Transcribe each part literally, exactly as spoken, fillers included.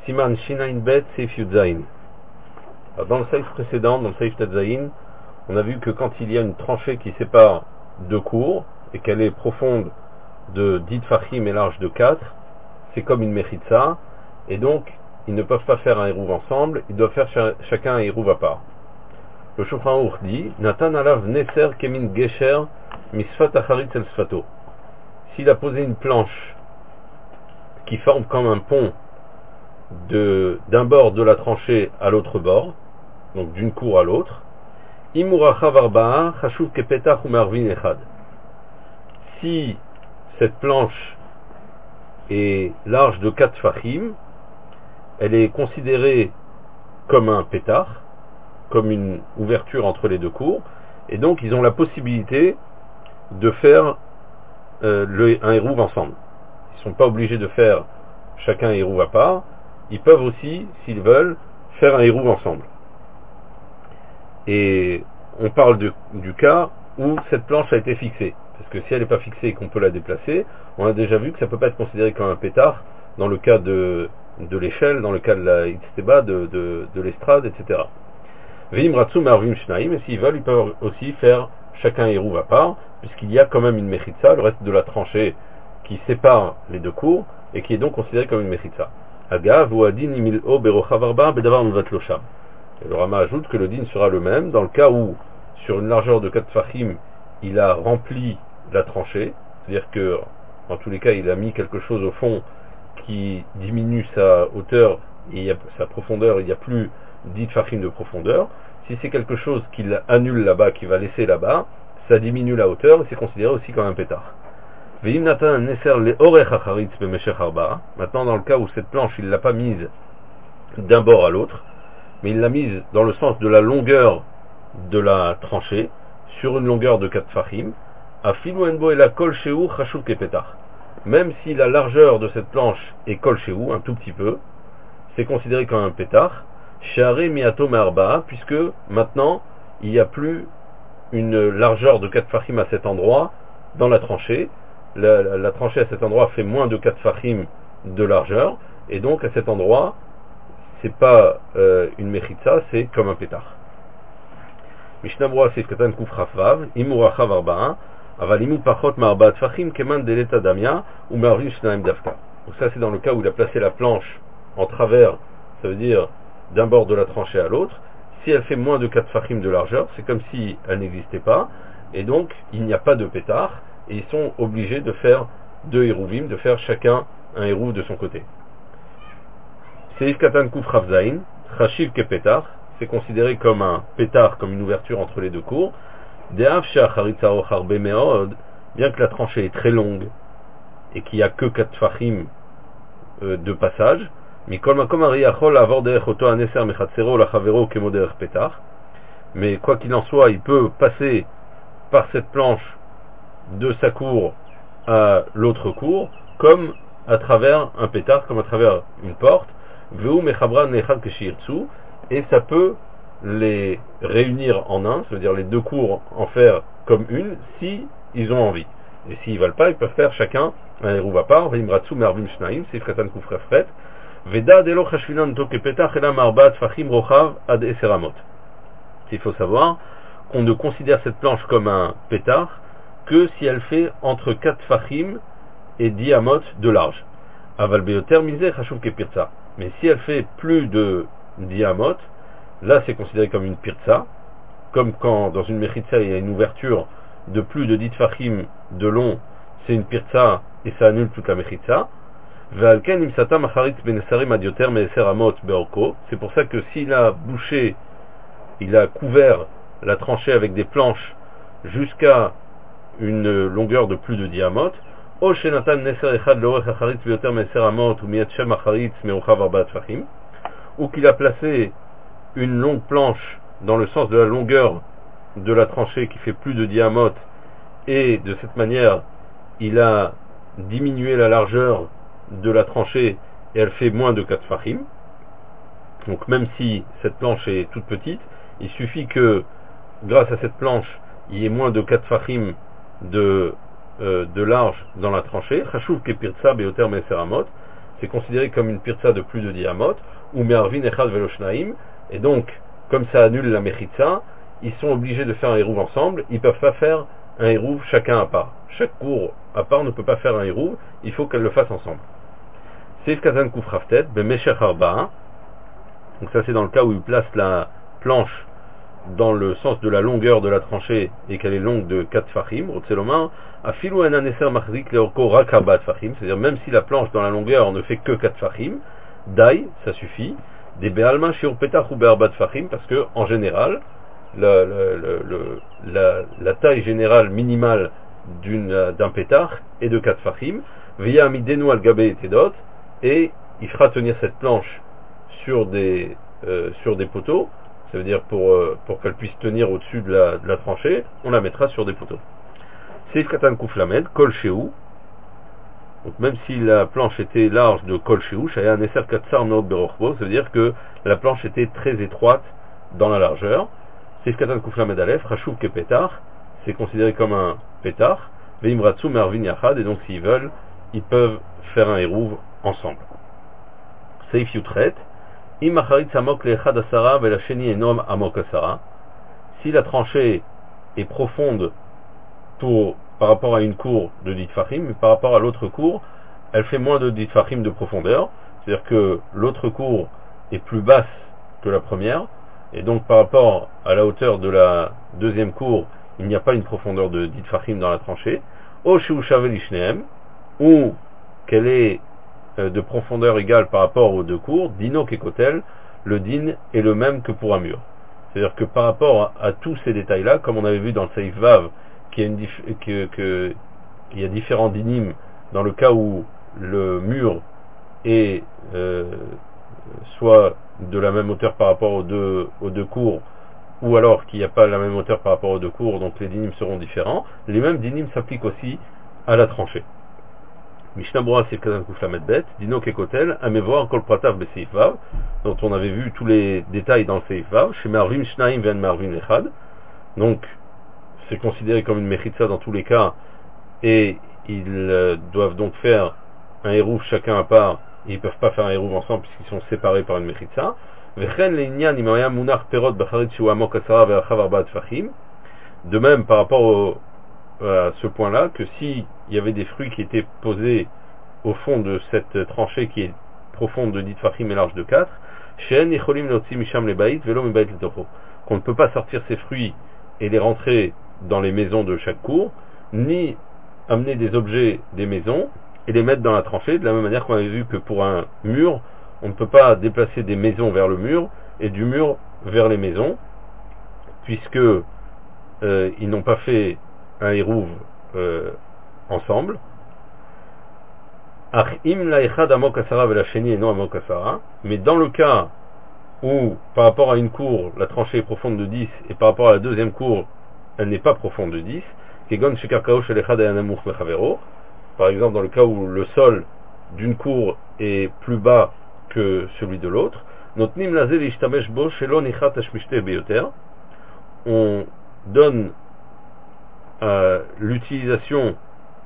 Siman Shinain Bet Seif Yudzain. Dans le Seif précédent, dans le Seif Tadzain, on a vu que quand il y a une tranchée qui sépare deux cours et qu'elle est profonde de dix Fahim et large de quatre, c'est comme une Mechitza, et donc ils ne peuvent pas faire un Hérouv ensemble, ils doivent faire ch- chacun un Hérouv à part. Le Shulchan Aruch dit Natan alav neser kemin gesher misfat acharit el sfato. S'il a posé une planche qui forme comme un pont de, d'un bord de la tranchée à l'autre bord, donc d'une cour à l'autre, imuracha varba'a chashuv kepetach umarvin echad. Si cette planche est large de quatre fachim, elle est considérée comme un pétard, comme une ouverture entre les deux cours, et donc ils ont la possibilité de faire euh, le, un hérouv ensemble. Ils ne sont pas obligés de faire chacun un hérouv à part, ils peuvent aussi, s'ils veulent, faire un hérouv ensemble. Et on parle de, du cas où cette planche a été fixée, parce que si elle n'est pas fixée et qu'on peut la déplacer, on a déjà vu que ça ne peut pas être considéré comme un pétard dans le cas de, de l'échelle, dans le cas de la Itzteba, de, de, de l'estrade, et cetera. Vim Ratsu Marvim Shnaim, et s'ils veulent, ils peuvent aussi faire chacun hérouv à part, puisqu'il y a quand même une Mechitza, le reste de la tranchée qui sépare les deux cours, et qui est donc considérée comme une Mechitza. Agav ou Adin Imil'o Berochavarba Bedavar Mvatlosham. Et le Rama ajoute que le din sera le même dans le cas où, sur une largeur de quatre fachim, il a rempli la tranchée, c'est-à-dire que, en tous les cas, il a mis quelque chose au fond qui diminue sa hauteur et sa profondeur, il n'y a plus dix fachim de profondeur. Si c'est quelque chose qu'il annule là-bas, qu'il va laisser là-bas, ça diminue la hauteur et c'est considéré aussi comme un pétard. Maintenant, dans le cas où cette planche, il ne l'a pas mise d'un bord à l'autre, mais il l'a mise dans le sens de la longueur de la tranchée, sur une longueur de quatre fachim, à filouenbo et la kol shehu chashuv kepetar. Même si la largeur de cette planche est kol shehu, un tout petit peu, c'est considéré comme un pétard, share miato me'arba'a, puisque maintenant, il n'y a plus une largeur de quatre fachim à cet endroit, dans la tranchée. La, la, la tranchée à cet endroit fait moins de quatre fachim de largeur, et donc à cet endroit, c'est pas euh, une mechitza, c'est comme un pétard. Mishnah Brura c'est Katan Kuf Rafvav, Imuracha Varba'a, Avalimu Pachot Marba Tfachim Keman Deleta Damia, ou Marvin Shnaim Davka. Donc ça c'est dans le cas où il a placé la planche en travers, ça veut dire d'un bord de la tranchée à l'autre. Si elle fait moins de quatre fachim de largeur, c'est comme si elle n'existait pas, et donc il n'y a pas de pétard, et ils sont obligés de faire deux hérouvim, de faire chacun un hérouv de son côté. Seif Katan Kuf Ravzain, Chashiv Kepetar, c'est considéré comme un pétard, comme une ouverture entre les deux cours. Bien que la tranchée est très longue et qu'il n'y a que quatre fachim euh, de passage, mais quoi qu'il en soit, il peut passer par cette planche de sa cour à l'autre cour, comme à travers un pétard, comme à travers une porte, et ça peut les réunir en un, ça veut dire les deux cours en faire comme une, si ils ont envie. Et s'ils ne veulent pas, ils peuvent faire chacun un hérouv à part, veimratsu mervim shnaim, c'est fretan kufrefret, veda delo chashvinan toke petach ela marbat fachim rochav ad eseramot. Il faut savoir qu'on ne considère cette planche comme un pétard que si elle fait entre quatre fachim et dix amot de large. Aval beyoter miseh chashuv kepirza. Mais si elle fait plus de dix amot, là c'est considéré comme une pirza, comme quand dans une mechitza il y a une ouverture de plus de dix fachim de long, c'est une pirza et ça annule toute la mechitza. C'est pour ça que s'il a bouché, il a couvert la tranchée avec des planches jusqu'à une longueur de plus de dix amot, ou qu'il a placé une longue planche dans le sens de la longueur de la tranchée qui fait plus de dix amot, et de cette manière il a diminué la largeur de la tranchée et elle fait moins de quatre fachim. Donc même si cette planche est toute petite, il suffit que grâce à cette planche il y ait moins de quatre fachim de, euh, de large dans la tranchée, chashuv kepirtsa beoter meser amot, c'est considéré comme une pirza de plus de dix amot, ou me'arvin echad velo shnaim, et donc, comme ça annule la mechitza, ils sont obligés de faire un hérouv ensemble, ils peuvent pas faire un hérouv chacun à part. Chaque cour à part ne peut pas faire un hérouv, il faut qu'elle le fasse ensemble. Seif kazan kufraftet, bemeshech arba'a, donc ça c'est dans le cas où il place la planche dans le sens de la longueur de la tranchée et qu'elle est longue de quatre fachim, otselomar, afilu en aneser machzik leorko rak arbaat fachim, c'est-à-dire même si la planche dans la longueur ne fait que quatre fachim, dai, ça suffit, des be'alma shiur petach ou be'arbat fachim, parce que en général, la, la, la, la, la taille générale minimale d'une, d'un pétard est de quatre fachim, via midenu al gabe et tedot, et il fera tenir cette planche sur des, euh, sur des poteaux, ça veut dire pour, euh, pour qu'elle puisse tenir au-dessus de la, de la tranchée, on la mettra sur des poteaux. Seif katan kuflamed, kol shehu, donc même si la planche était large de kol shehu, shaya neser katsar naot berochbo, ça veut dire que la planche était très étroite dans la largeur. Seif katan kuflamed alef, rachouv ke pétard, c'est considéré comme un pétard, veimratsu mervin yachad, et donc s'ils veulent, ils peuvent faire un hérouv ensemble. Seif yutret, im acharit samok leechad asara velasheni enom amok asara, si la tranchée est profonde pour, par rapport à une cour de dix fachim, mais par rapport à l'autre cour, elle fait moins de dix fachim de profondeur, c'est-à-dire que l'autre cour est plus basse que la première, et donc par rapport à la hauteur de la deuxième cour, il n'y a pas une profondeur de dix fachim dans la tranchée, o shu shavel ishneem, ou qu'elle est de profondeur égale par rapport aux deux cours, dino kekotel, le din est le même que pour un mur. C'est-à-dire que par rapport à, à tous ces détails-là, comme on avait vu dans le Seif Vav, qu'il y a, une dif- que, que, qu'il y a différents dinim dans le cas où le mur est euh, soit de la même hauteur par rapport aux deux, aux deux cours, ou alors qu'il n'y a pas la même hauteur par rapport aux deux cours, donc les dinim seront différents, les mêmes dinim s'appliquent aussi à la tranchée. Mishnah Bora c'est Kazan Kuflamet Bet, Dino Kekotel, Amevoir Kol Pratav Be Seif Vav, dont on avait vu tous les détails dans le Seif Vav, chez Marvim Shnaim Ven Marvim Echad, donc c'est considéré comme une mechitza dans tous les cas, et ils euh, doivent donc faire un hérouv chacun à part, et ils peuvent pas faire un hérouv ensemble puisqu'ils sont séparés par une mechitza. Vechen Leinyan Imaya Munach Perot Bacharit Shu Amok Asara Ve'achav Arbaat Fachim, de même par rapport au à ce point-là, que s'il y avait des fruits qui étaient posés au fond de cette tranchée qui est profonde de dix fachim et large de quatre, qu'on ne peut pas sortir ces fruits et les rentrer dans les maisons de chaque cour, ni amener des objets des maisons et les mettre dans la tranchée, de la même manière qu'on avait vu que pour un mur, on ne peut pas déplacer des maisons vers le mur et du mur vers les maisons, puisque euh, ils n'ont pas fait un hérouv euh, ensemble. Mais dans le cas où par rapport à une cour la tranchée est profonde de dix et par rapport à la deuxième cour elle n'est pas profonde de dix, par exemple dans le cas où le sol d'une cour est plus bas que celui de l'autre, on donne Euh, l'utilisation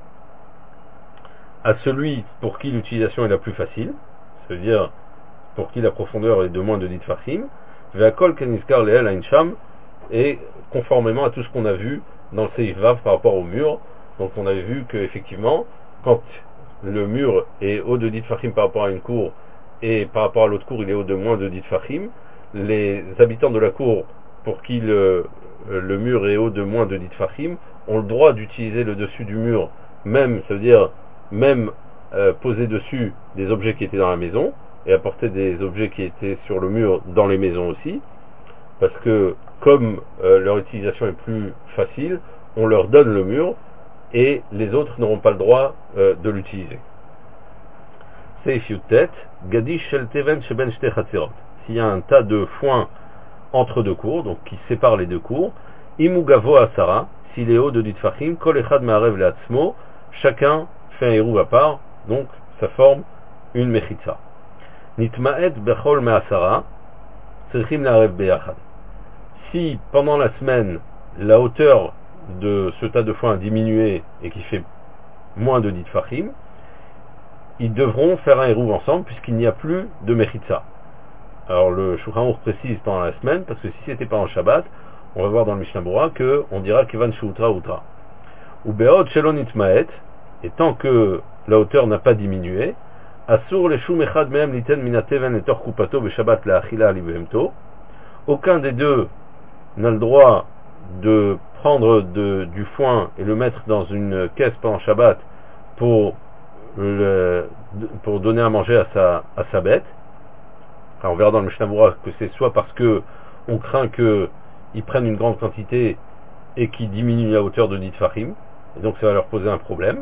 à celui pour qui l'utilisation est la plus facile, c'est-à-dire pour qui la profondeur est de moins de dix tfachim, ve'akol keniskar leel ainsham, et conformément à tout ce qu'on a vu dans le Seif Vav par rapport au mur. Donc on avait vu que effectivement, quand le mur est haut de dix tfachim par rapport à une cour et par rapport à l'autre cour il est haut de moins de dix tfachim, les habitants de la cour pour qui le, le mur est haut de moins de dix tfachim ont le droit d'utiliser le dessus du mur, même, ça veut dire même euh, poser dessus des objets qui étaient dans la maison et apporter des objets qui étaient sur le mur dans les maisons aussi, parce que comme euh, leur utilisation est plus facile, on leur donne le mur et les autres n'auront pas le droit euh, de l'utiliser. Seif Yutet, Gadish Shel Teven Sheben Shte Chatzirot. S'il y a un tas de foin entre deux cours, donc qui sépare les deux cours, Imugavo Asara, s'il est haut de dix tfachim, Kol Echad Ma'arev Le'atzmo, chacun fait un hérouv à part, donc ça forme une mechitza. Nitma'et Bechol Me'asara, Tzrichim La'arev Be'achad. Si pendant la semaine la hauteur de ce tas de foin a diminué et qui fait moins de dix tfachim, ils devront faire un hérouv ensemble puisqu'il n'y a plus de Mechitza. Alors le Shulchan Aruch précise pendant la semaine, parce que si c'était pendant le Shabbat, on va voir dans le Mishnah Berurah que on dira Kivan Shutra Utra. Ou Be'od Shelon Itmaet, et tant que la hauteur n'a pas diminué, Asur le Shum Echad Mehem Liten Minateven et Tor Kupato Beshabbat La Achila Libehemto, aucun des deux n'a le droit de prendre de, du foin et le mettre dans une caisse pendant Shabbat pour, le, pour donner à manger à sa, à sa bête. Alors on verra dans le Mishnah Berurah que c'est soit parce que on craint qu'ils prennent une grande quantité et qu'ils diminuent la hauteur de dix tfachim, et donc ça va leur poser un problème,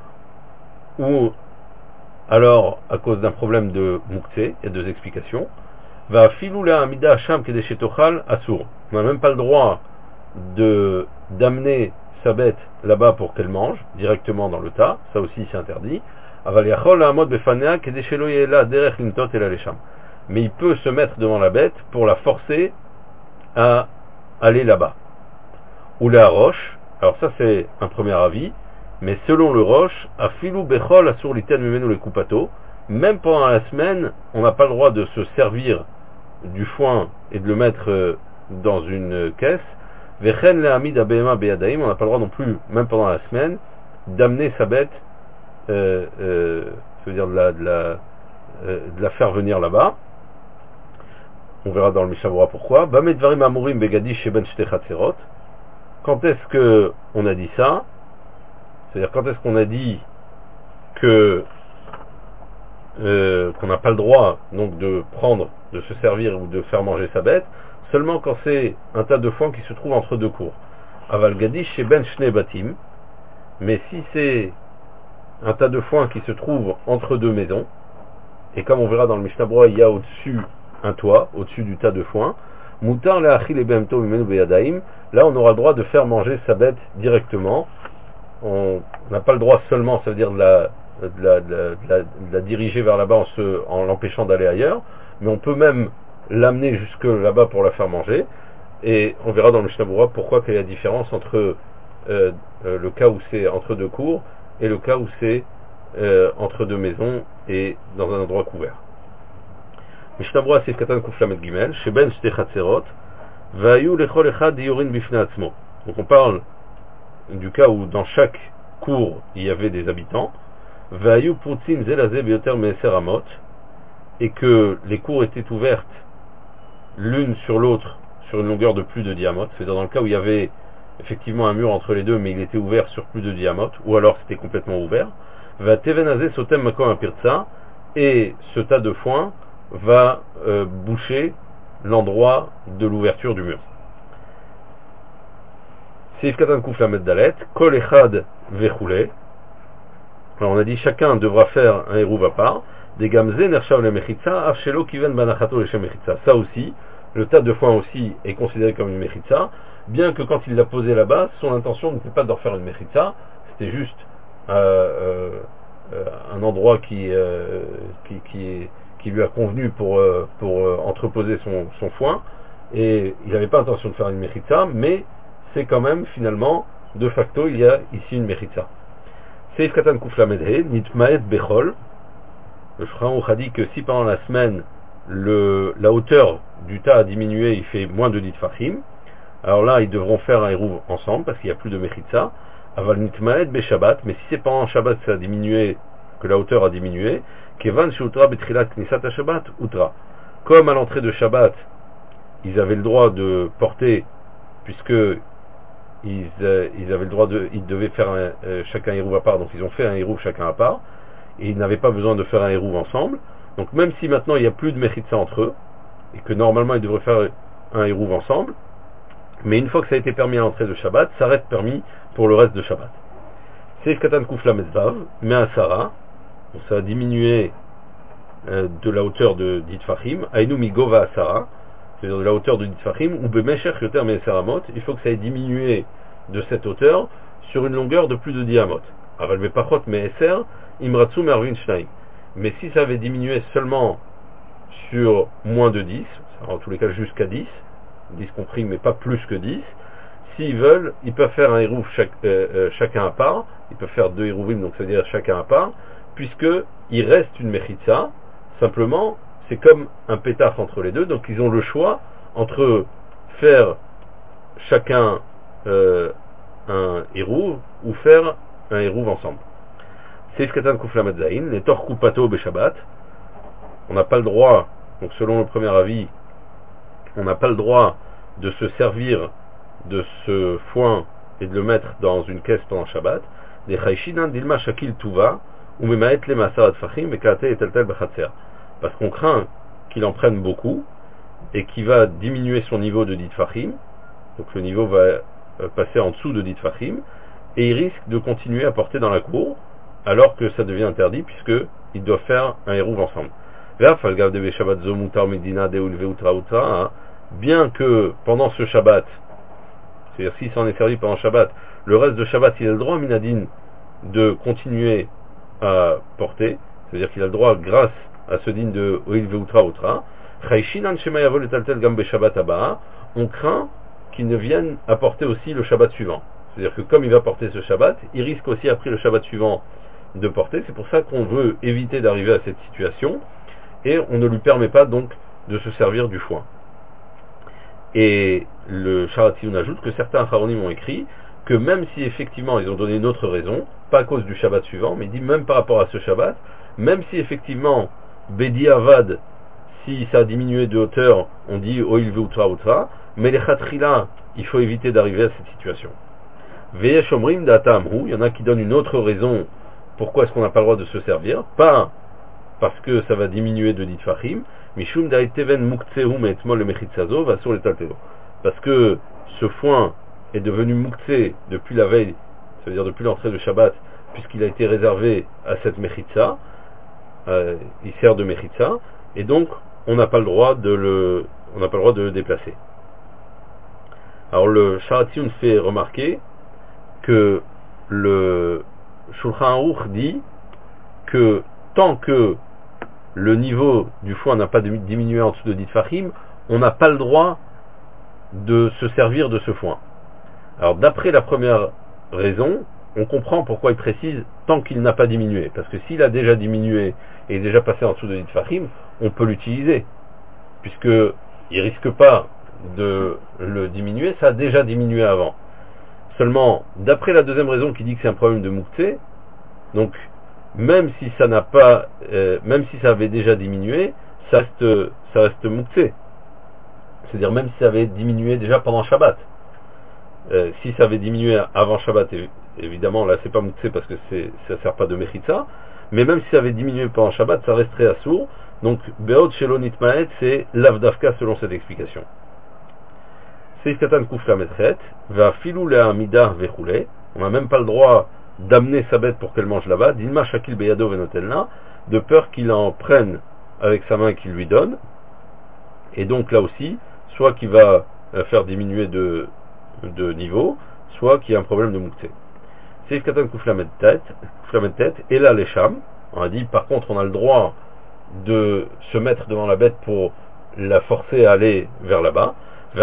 ou alors à cause d'un problème de mouktsé. Il y a deux explications. Va filoula amida hacham kedeshetochal asur. On n'a même pas le droit de d'amener sa bête là-bas pour qu'elle mange directement dans le tas, ça aussi c'est interdit. Aval yachol lahamod befanea kedeshelo yehela derech lintot el alesham. Mais il peut se mettre devant la bête pour la forcer à aller là-bas. Ou la roche, alors ça c'est un premier avis, mais selon le roche, à filou bechol asur liten memenu le kupato, même pendant la semaine, on n'a pas le droit de se servir du foin et de le mettre dans une caisse. Vechen lehamid abehema beyadaim, on n'a pas le droit non plus, même pendant la semaine, d'amener sa bête, euh, euh, je veux dire de la, de la, euh, de la faire venir là-bas. On verra dans le Mishnah Berurah pourquoi. Bamedvarim amurim begadi sheben shte chatzerot. Quand est-ce que on a dit ça? C'est-à-dire quand est-ce qu'on a dit que euh, qu'on n'a pas le droit donc de prendre, de se servir ou de faire manger sa bête? Seulement quand c'est un tas de foin qui se trouve entre deux cours. Aval gadi sheben shne batim. Mais si c'est un tas de foin qui se trouve entre deux maisons, et comme on verra dans le Mishnah Berurah, il y a au-dessus un toit, au-dessus du tas de foin, Moutar la achil et behemto mimenu beyadaim, là on aura le droit de faire manger sa bête directement. On n'a pas le droit seulement, ça veut dire de la, de la, de la, de la, de la diriger vers là-bas en, se, en l'empêchant d'aller ailleurs, mais on peut même l'amener jusque là-bas pour la faire manger. Et on verra dans le Mishnah Berurah pourquoi quelle est la différence entre euh, euh, le cas où c'est entre deux cours et le cas où c'est euh, entre deux maisons et dans un endroit couvert. Mishnah Berurah Sif Katan Kuf Lamed Gimel, Sheben Shte Chatzerot, Vayu Lechol Echad Diorin Bifne Atzmo. Donc on parle du cas où dans chaque cour il y avait des habitants, Vayu Putzin Zelaze Bioter Meser Amot, et que les cours étaient ouvertes l'une sur l'autre sur une longueur de plus de diamot, c'est-à-dire dans le cas où il y avait effectivement un mur entre les deux mais il était ouvert sur plus de diamot, ou alors c'était complètement ouvert, Va Tevenaze Sotem Makom Apirtsa, et ce tas de foin va euh, boucher l'endroit de l'ouverture du mur. Seif Katan Kuf Lamed Dalet, Kol Echad Vechule. Alors on a dit chacun devra faire un hérouv à part. Des gamze nershav le mechitza, afshelo kiven banachato le shem mechitza. Ça aussi, le tas de foin aussi est considéré comme une mechitza, bien que quand il l'a posé là-bas, son intention n'était pas d'en faire une mechitza, c'était juste euh, euh, un endroit qui, euh, qui, qui est qui lui a convenu pour, euh, pour euh, entreposer son, son foin, et il n'avait pas intention de faire une mechitza, mais c'est quand même finalement, de facto, il y a ici une mechitza. Seif Katan Kuf Lamed He, Nitmaet Bechol. Le Shulchan Aruch a dit que si pendant la semaine, le, la hauteur du tas a diminué, il fait moins de dix tfachim, alors là, ils devront faire un hérouv ensemble, parce qu'il n'y a plus de mechitza. Aval Nitmaet Beshabbat, mais si c'est pendant Shabbat que ça a diminué, que la hauteur a diminué, Kevan Shutra Betrilat Knisat Shabbat Utra. Comme à l'entrée de Shabbat, ils avaient le droit de porter, puisque ils, euh, ils avaient le droit de, ils devaient faire un, euh, chacun hérouv à part, donc ils ont fait un hérouv chacun à part, et ils n'avaient pas besoin de faire un hérouv ensemble. Donc même si maintenant il n'y a plus de mechitza entre eux, et que normalement ils devraient faire un hérouv ensemble, mais une fois que ça a été permis à l'entrée de Shabbat, ça reste permis pour le reste de Shabbat. Seif Katan Kuf Lamed Vav, mais à Sarah, ça a diminué euh, de la hauteur de dix tfachim, Ainu Migova Asara, c'est-à-dire de la hauteur de dix tfachim, ou Bemeshech Yoter Meser Amot, il faut que ça ait diminué de cette hauteur sur une longueur de plus de dix amot. Aval Bepachot Meser, Imratsu Mervin Shnaim. Mais si ça avait diminué seulement sur moins de dix, en tous les cas jusqu'à dix, dix compris mais pas plus que dix, s'ils veulent, ils peuvent faire un hérouv chaque, euh, euh, chacun à part, ils peuvent faire deux hérouvim, donc c'est-à-dire chacun à part, puisqu'il reste une mechitza, simplement, c'est comme un pétard entre les deux, donc ils ont le choix entre faire chacun euh, un hérouv ou faire un hérouv ensemble. Seif Katan Kuflamet Zain, les Torku Pato Beshabbat, on n'a pas le droit, donc selon le premier avis, on n'a pas le droit de se servir de ce foin et de le mettre dans une caisse pendant Shabbat. Des Chayshinan Dilma Shakil Tuva, ou Memaet le Masar Fachim, et Kate et Tel Tel Bechatser. Parce qu'on craint qu'il en prenne beaucoup et qu'il va diminuer son niveau de dit Fachim, donc le niveau va passer en dessous de dit Fachim, et il risque de continuer à porter dans la cour, alors que ça devient interdit, puisqu'ils doivent faire un hérouv ensemble. Bien que pendant ce Shabbat, c'est-à-dire s'il s'en est servi pendant Shabbat, le reste de Shabbat, il a le droit, Minadine, de continuer à porter, c'est-à-dire qu'il a le droit, grâce à ce din de Oil Veutra Outra, on craint qu'il ne vienne apporter aussi le Shabbat suivant. C'est-à-dire que comme il va porter ce Shabbat, il risque aussi après le Shabbat suivant de porter. C'est pour ça qu'on veut éviter d'arriver à cette situation et on ne lui permet pas donc de se servir du foin. Et le Sharatioun ajoute que certains Haronim ont écrit que même si effectivement ils ont donné une autre raison, pas à cause du Shabbat suivant, mais il dit même par rapport à ce Shabbat, même si effectivement Bedi Avad, si ça a diminué de hauteur, on dit Oil Veutra Outra, mais les Khatrila, il faut éviter d'arriver à cette situation. Veyesh Omrim Datamhu, il y en a qui donnent une autre raison pourquoi est-ce qu'on n'a pas le droit de se servir, pas parce que ça va diminuer de dit Fachim, Mishum Daiteven Muktsehu Etmol le Mechitzazo va sur les Taltelo. Parce que ce foin est devenu Muktse depuis la veille, ça veut dire depuis l'entrée de Shabbat, puisqu'il a été réservé à cette Mechitza, euh, il sert de Mechitza, et donc on n'a pas le droit de le, on n'a pas le droit de le déplacer. Alors le Sharatioun fait remarquer que le Shulchan Aruch dit que tant que le niveau du foin n'a pas diminué en dessous de dit Fachim, on n'a pas le droit de se servir de ce foin. Alors d'après la première raison, on comprend pourquoi il précise tant qu'il n'a pas diminué, parce que s'il a déjà diminué et est déjà passé en dessous de dit Fachim, on peut l'utiliser, puisque il risque pas de le diminuer, ça a déjà diminué avant. Seulement, d'après la deuxième raison qui dit que c'est un problème de Mouktsé, donc même si ça n'a pas, euh, même si ça avait déjà diminué, ça reste, ça reste Mouktsé. C'est-à-dire même si ça avait diminué déjà pendant Shabbat. Euh, si ça avait diminué avant Shabbat, évidemment là c'est pas Mouktsé parce que c'est, ça sert pas de Mechitza, mais même si ça avait diminué pendant Shabbat, ça resterait assourd. Donc Beot Shelonit Maet, c'est Lavdavka selon cette explication. Seif Katan Kuflametret, va filou le Amida Vechoule, on n'a même pas le droit d'amener sa bête pour qu'elle mange là-bas, Dilma Shakil Beyado Venotelna, de peur qu'il en prenne avec sa main et qu'il lui donne, et donc là aussi, soit qu'il va faire diminuer de, de niveau, soit qu'il y a un problème de Mouktsé. Seif Katan Kuflametret, et là les Sham, on a dit par contre on a le droit de se mettre devant la bête pour la forcer à aller vers là-bas, et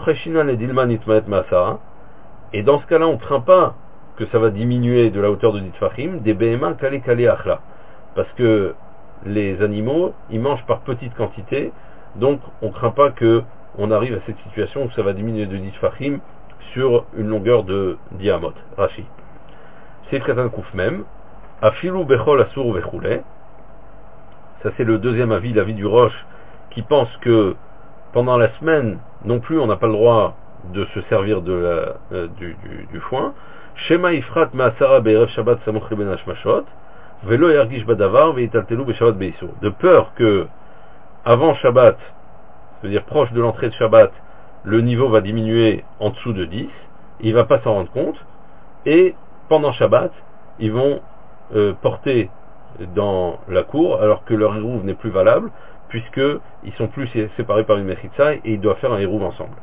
dans ce cas-là, on ne craint pas que ça va diminuer de la hauteur de dit Fachim, des Behema Kale Kale Achla. Parce que les animaux, ils mangent par petites quantités, donc on ne craint pas que on arrive à cette situation où ça va diminuer de dit Fachim sur une longueur de diamot. Rashi. C'est Katan Kouf même. Afilu Bechol Asur Vechoule. Ça c'est le deuxième avis, l'avis du Roche, qui pense que pendant la semaine, non plus, on n'a pas le droit de se servir de la, euh, du, du, du foin. Shema Ifrat Maasara Be'erev Shabbat Samoch Leben Hashmashot, Velo Yargish Badavar Veitaltelu Be'Shabbat Beisur. De peur que, avant Shabbat, c'est-à-dire proche de l'entrée de Shabbat, le niveau va diminuer en dessous de dix, il ne va pas s'en rendre compte, et pendant Shabbat, ils vont euh, porter dans la cour, alors que leur hérouv n'est plus valable, puisqu'ils sont plus séparés par une mechitza et ils doivent faire un hérouv ensemble.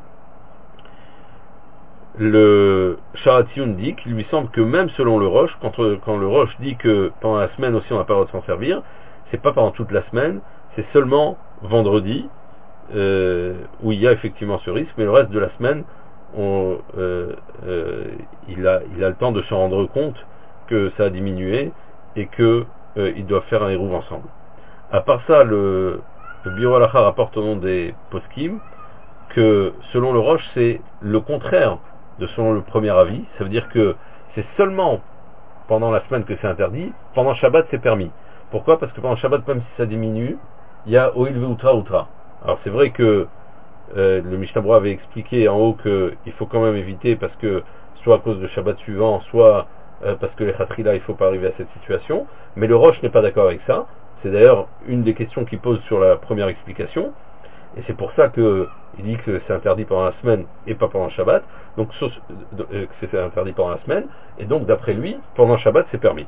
Le Sharatioun dit qu'il lui semble que même selon le Roche, quand, quand le Roche dit que pendant la semaine aussi on n'a pas le droit de s'en servir, c'est pas pendant toute la semaine, c'est seulement vendredi euh, où il y a effectivement ce risque, mais le reste de la semaine, on, euh, euh, il, a, il a le temps de se rendre compte que ça a diminué et que euh, ils doivent faire un hérouv ensemble. À part ça, le, le Biur Halacha rapporte au nom des poskim que selon le Roche, c'est le contraire de selon le premier avis. Ça veut dire que c'est seulement pendant la semaine que c'est interdit, pendant Shabbat c'est permis. Pourquoi? Parce que pendant Shabbat, même si ça diminue, il y a Oil Veutra Outra. Alors c'est vrai que euh, le Mishnah Berurah avait expliqué en haut qu'il faut quand même éviter parce que soit à cause de Shabbat suivant, soit euh, parce que les Khatrila, il ne faut pas arriver à cette situation. Mais le Roche n'est pas d'accord avec ça. C'est d'ailleurs une des questions qu'il pose sur la première explication. Et c'est pour ça qu'il dit que c'est interdit pendant la semaine et pas pendant le Shabbat. Donc que c'est interdit pendant la semaine. Et donc d'après lui, pendant le Shabbat, c'est permis.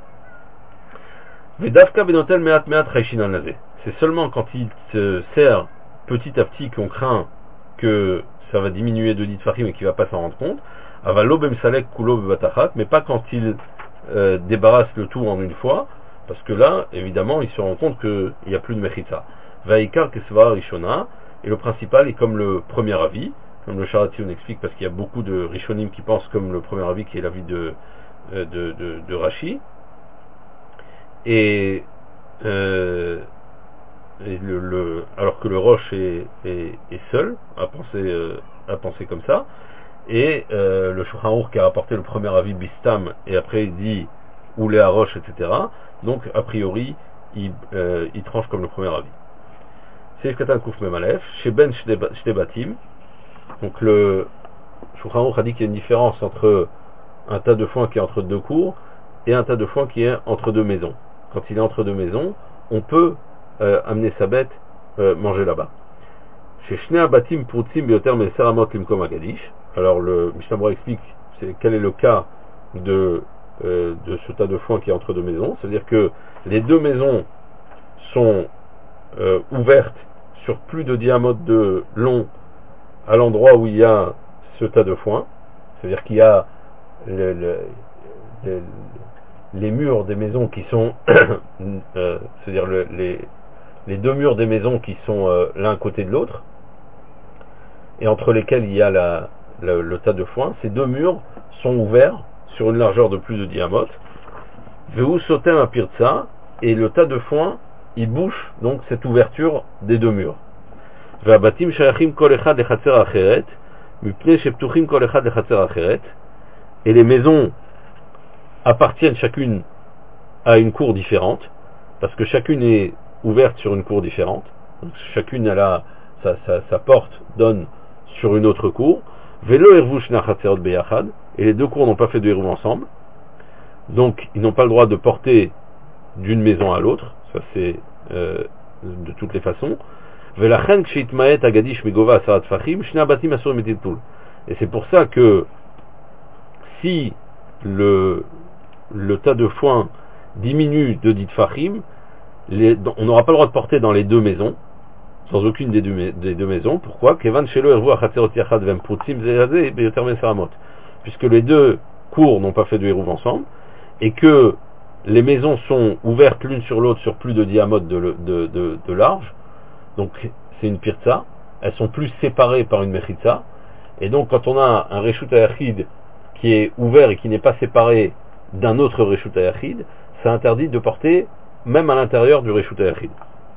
C'est seulement quand il se sert petit à petit qu'on craint que ça va diminuer de dit farim et qu'il ne va pas s'en rendre compte. Mais pas quand il euh, débarrasse le tout en une fois. Parce que là, évidemment, il se rend compte qu'il n'y a plus de mechitza. Vaikar kesva rishona. Et le principal est comme le premier avis, comme le Charati on explique, parce qu'il y a beaucoup de Rishonim qui pensent comme le premier avis, qui est l'avis de, de, de, de Rashi. Et, euh, et le, le, alors que le Roche est, est, est seul à penser, euh, à penser comme ça. Et euh, le Shulchan Aruch qui a rapporté le premier avis Bistam, et après il dit Oulé à Roche, et cetera. Donc, a priori, il, euh, il tranche comme le premier avis. C'est Katan Kouf Memalef, chez Ben Shtebatim. Donc le Shulchan Aruch a dit qu'il y a une différence entre un tas de foin qui est entre deux cours et un tas de foin qui est entre deux maisons. Quand il est entre deux maisons, on peut euh, amener sa bête euh, manger là-bas. Chez Shnei Abatim Prutzim Bioter Meseramot Limkom Agadish. Alors le Mishnah Berurah explique c'est, quel est le cas de, euh, de ce tas de foin qui est entre deux maisons. C'est-à-dire que les deux maisons sont euh, ouvertes sur plus de diamètre de long à l'endroit où il y a ce tas de foin, c'est-à-dire qu'il y a le, le, le, les murs des maisons qui sont, euh, c'est-à-dire le, les, les deux murs des maisons qui sont euh, l'un à côté de l'autre, et entre lesquels il y a la, le, le tas de foin. Ces deux murs sont ouverts sur une largeur de plus de diamètre. Veu sotem a pirtsa, et le tas de foin il bouche donc cette ouverture des deux murs. Et les maisons appartiennent chacune à une cour différente, parce que chacune est ouverte sur une cour différente. Donc chacune a la, sa, sa, sa porte donne sur une autre cour. Et les deux cours n'ont pas fait de hérouv ensemble. Donc ils n'ont pas le droit de porter d'une maison à l'autre. Ça c'est euh, de toutes les façons. Et c'est pour ça que si le, le tas de foin diminue de dit fachim, les, on n'aura pas le droit de porter dans les deux maisons, sans aucune des deux, des deux maisons. Pourquoi? Puisque les deux cours n'ont pas fait de hérouv ensemble, et que les maisons sont ouvertes l'une sur l'autre sur plus de diamètre de, de, de, de large, donc c'est une pirtsa, elles sont plus séparées par une mechitza, et donc quand on a un reshut hayachid qui est ouvert et qui n'est pas séparé d'un autre reshut hayachid, c'est interdit de porter même à l'intérieur du reshut hayachid.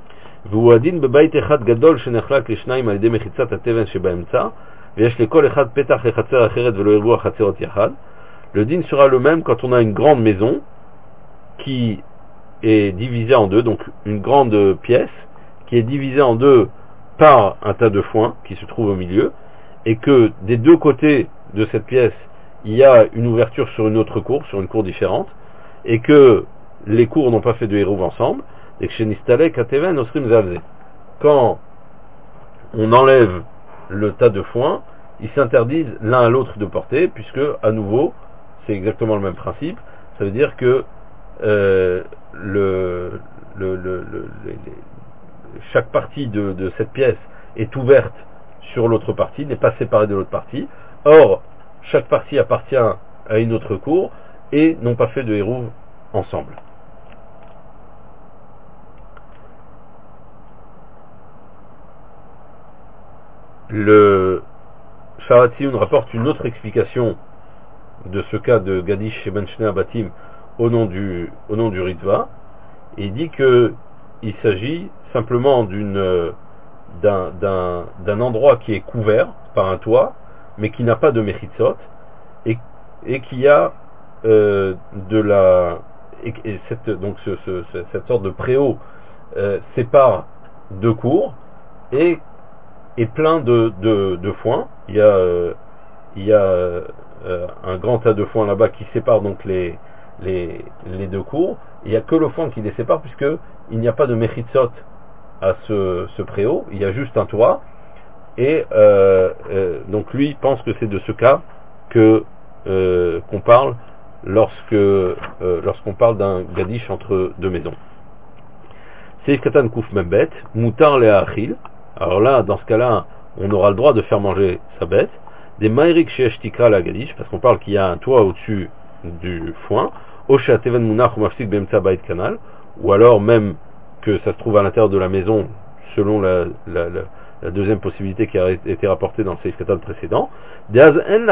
Le din sera le même quand on a une grande maison qui est divisée en deux, donc une grande pièce qui est divisée en deux par un tas de foin qui se trouve au milieu, et que des deux côtés de cette pièce il y a une ouverture sur une autre cour, sur une cour différente, et que les cours n'ont pas fait de hérouv ensemble, et que chez Nistalek Kateven Osrim Zavze, quand on enlève le tas de foin, ils s'interdisent l'un à l'autre de porter, puisque à nouveau c'est exactement le même principe. Ça veut dire que euh, le, le, le, le, le, chaque partie de, de cette pièce est ouverte sur l'autre partie, n'est pas séparée de l'autre partie. Or, chaque partie appartient à une autre cour et n'ont pas fait de hérouv ensemble. Le Sharatiyun rapporte une autre explication de ce cas de Gadish et Ben Shnei Abatim au nom du, au nom du Ritva. Et il dit que il s'agit simplement d'une d'un, d'un, d'un endroit qui est couvert par un toit, mais qui n'a pas de mechitsot, et, et qui a euh, de la et, et cette, donc ce, ce, cette sorte de préau euh, sépare deux cours et est plein de, de, de foin. Il y a, euh, il y a euh, un grand tas de foin là-bas qui sépare donc les, les, les deux cours. Il n'y a que le foin qui les sépare, puisque il n'y a pas de mechitsot à ce, ce préau, il y a juste un toit. Et euh, euh, donc lui pense que c'est de ce cas que euh, qu'on parle lorsque euh, lorsqu'on parle d'un gadish entre deux maisons. Seif katan kouf membet, moutar le achil. Alors là, dans ce cas-là, on aura le droit de faire manger sa bête. Des maïrik sheesh tikra la gadish, parce qu'on parle qu'il y a un toit au-dessus du foin. Osha teven munach ou mafsik bemtsa bait kanal, ou alors même que ça se trouve à l'intérieur de la maison, selon la, la, la, la deuxième possibilité qui a été rapportée dans le Seif Katan précédent. À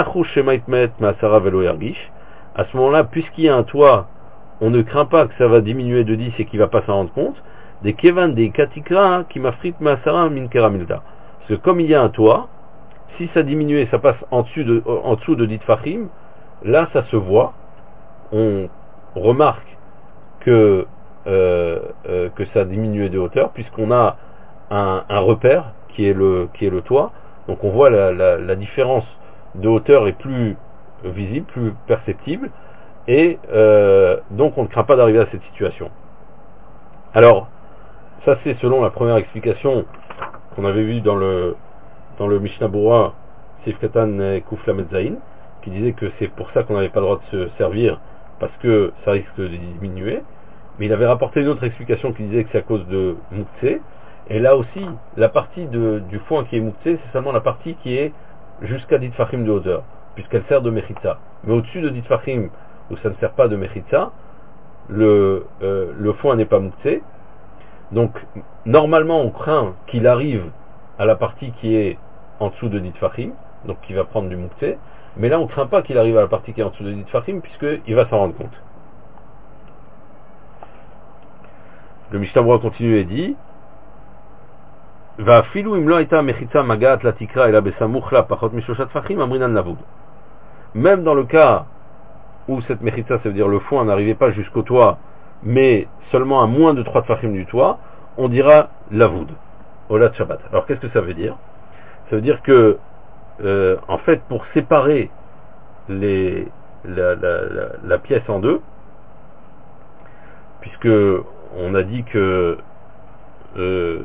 ce moment-là, puisqu'il y a un toit, on ne craint pas que ça va diminuer de dix et qu'il ne va pas s'en rendre compte. Des kevan des katikra qui m'afrit masara min keramilda. Parce que comme il y a un toit, si ça diminue et ça passe en dessous de, en dessous de dit fachim, là ça se voit, on remarque que Euh, euh, que ça a diminué de hauteur, puisqu'on a un, un repère qui est le qui est le toit. Donc on voit la, la, la différence de hauteur est plus visible, plus perceptible, et euh, donc on ne craint pas d'arriver à cette situation. Alors ça c'est selon la première explication qu'on avait vue dans le dans le Mishnah Berurah Seif Katan Kuf Lamed Zayin, qui disait que c'est pour ça qu'on n'avait pas le droit de se servir, parce que ça risque de diminuer. Mais il avait rapporté une autre explication qui disait que c'est à cause de Mouktsé. Et là aussi, la partie de, du foin qui est Mouktsé, c'est seulement la partie qui est jusqu'à Dit Fachim de hauteur, puisqu'elle sert de Mechitza. Mais au-dessus de Dit Fachim, où ça ne sert pas de Mechitza, le, euh, le foin n'est pas Mouktsé. Donc, normalement, on craint qu'il arrive à la partie qui est en dessous de Dit Fachim, donc qui va prendre du Mouktsé. Mais là, on ne craint pas qu'il arrive à la partie qui est en dessous de Dit Fachim, puisqu'il va s'en rendre compte. Le Mishnah Berurah continue et dit Va filou imlo aita mechitza magat la tikra ela besamuchla pachot mishoshat fachim amrinan lavud. Même dans le cas où cette mechitza, ça veut dire le foin, n'arrivait pas jusqu'au toit, mais seulement à moins de trois tfachim du toit, on dira lavud, olat shabbat. Alors qu'est-ce que ça veut dire? Ça veut dire que euh, en fait, pour séparer les, la, la, la, la pièce en deux, puisque on a dit que euh,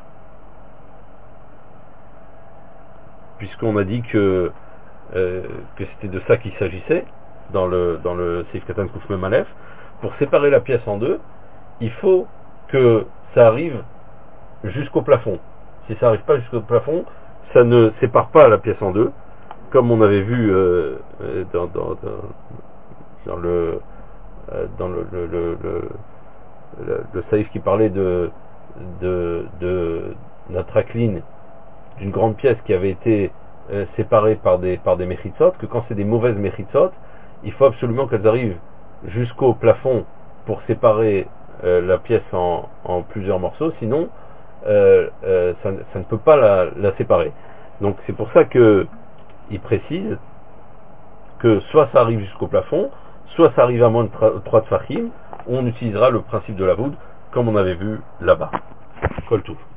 puisqu'on a dit que euh, que c'était de ça qu'il s'agissait dans le dans le Seif Katan Kuf Mem Aleph, pour séparer la pièce en deux, il faut que ça arrive jusqu'au plafond. Si ça n'arrive pas jusqu'au plafond, ça ne sépare pas la pièce en deux, comme on avait vu euh, dans, dans, dans, dans le dans le, le, le, le le, le saïf qui parlait de de, de notre tracline d'une grande pièce qui avait été euh, séparée par des par des mechitsot, que quand c'est des mauvaises mechitsot, il faut absolument qu'elles arrivent jusqu'au plafond pour séparer euh, la pièce en, en plusieurs morceaux, sinon euh, euh, ça, ça ne peut pas la, la séparer. Donc c'est pour ça que il précise que soit ça arrive jusqu'au plafond, soit ça arrive à moins de trois tfachim, on utilisera le principe de la voûte comme on avait vu là-bas. Kol Touv.